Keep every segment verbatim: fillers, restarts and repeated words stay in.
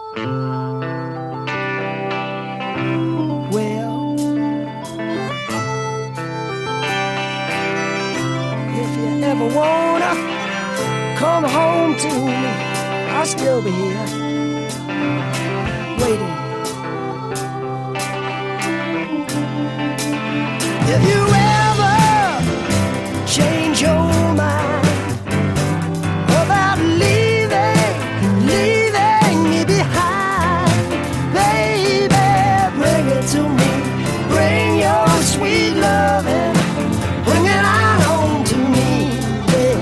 Well, if you ever wanna come home to me, I'll still be here waiting. If you ever change your mind about leaving, leaving me behind, baby, bring it to me. Bring your sweet loving, bring it on home to me. Yeah,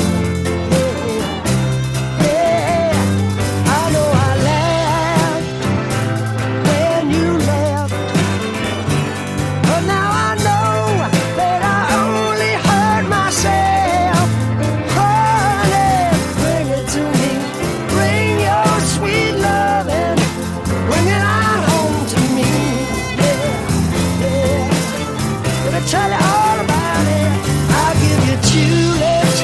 yeah, yeah. I know I laughed when you left, but now I know that I only hurt myself. Honey, bring it to me. Bring your sweet loving, bring it on home to me. Yeah, yeah. Gonna tell you all about it. I'll give you tulips,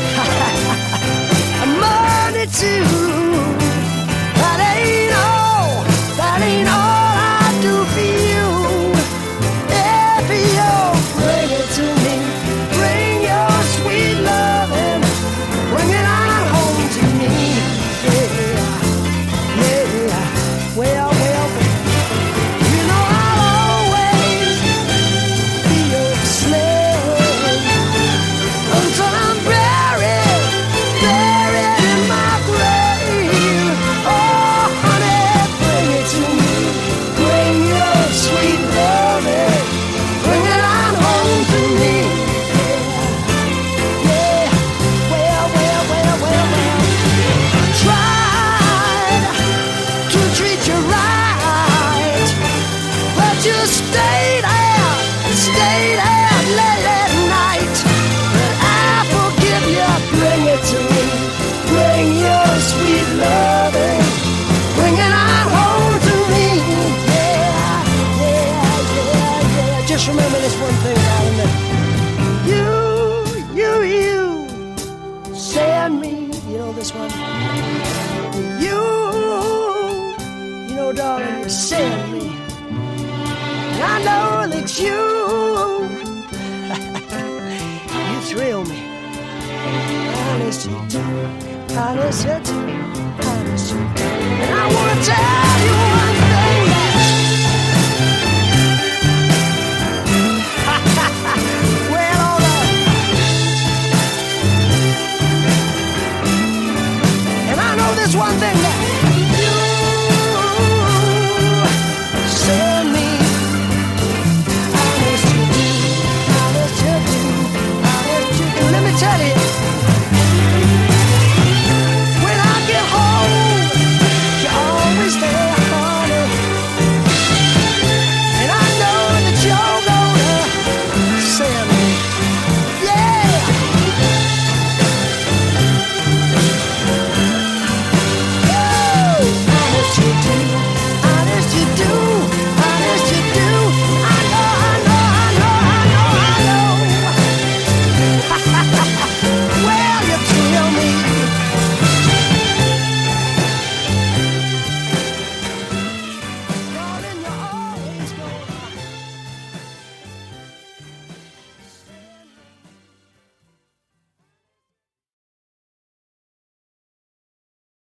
money too. That ain't all, that ain't all I do for you. Yeah, for you. Bring it to me. Bring your sweet loving, bring it on home to me. Yeah, yeah. Well, well, you know I'll always be your slave until I'm buried, buried in my grave. Oh, honey, bring it to me. Bring your sweet loving, bring it on home to me. Yeah, yeah. Well, well, well, well, well. I tried to treat you right, but you stayed out, stayed out late at night. But I forgive you. Bring it to me. Bring your sweet loving, bring it on home to me. Yeah, yeah, yeah, yeah. Just remember this one thing, darling, that you, you, you send me. You know this one. You, you know, darling, you send me. And I know that you, you thrill me. Honest you do, honest you do, honest you do.